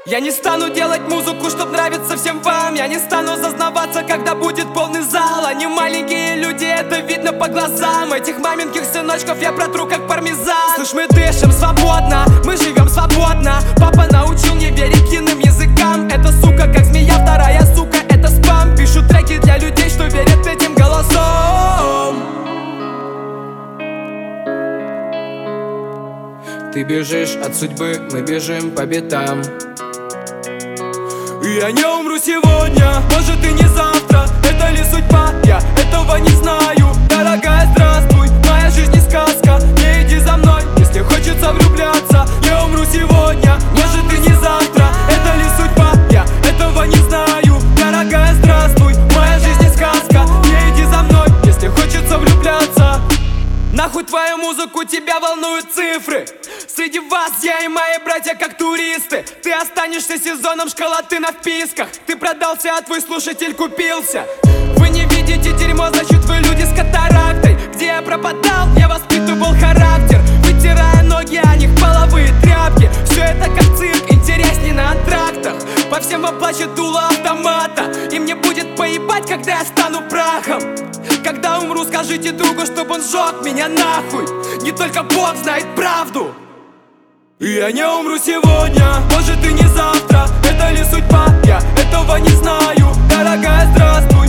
Я не стану делать музыку, чтоб нравиться всем вам. Я не стану зазнаваться, когда будет полный зал. Они маленькие люди, это видно по глазам. Этих маменьких сыночков я протру как пармезан. Слышь, мы дышим свободно, мы живем свободно. Папа научил не верить иным языкам. Эта сука как змея, вторая сука это спам. Пишу треки для людей, что верят этим голосом. Ты бежишь от судьбы, мы бежим по пятам. Я не умру сегодня, может и не завтра. Это ли судьба? Я этого не знаю. Дорогая, здравствуй, моя жизнь не сказка. Не иди за мной, если хочется влюбляться. Я умру сегодня, может и не завтра. Это ли судьба? Я этого не знаю. Дорогая, здравствуй, моя жизнь не сказка. Не иди за мной, если хочется влюбляться. Нахуй твою музыку, тебя волнуют цифры. Среди вас я и мои братья как туристы. Ты останешься сезоном, школоты на вписках. Ты продался, а твой слушатель купился. Вы не видите дерьмо, значит вы люди с катарактой. Где я пропадал, я воспитывал характер, вытирая ноги о них половые тряпки. Все это как цирк, интересней на антрактах. По всем оплачет дуло автомата. И мне будет поебать, когда я стану прахом. Когда умру, скажите другу, чтобы он сжег меня нахуй. Не только Бог знает правду. Я не умру сегодня, может и не завтра. Это ли судьба? Я этого не знаю. Дорогая, здравствуй.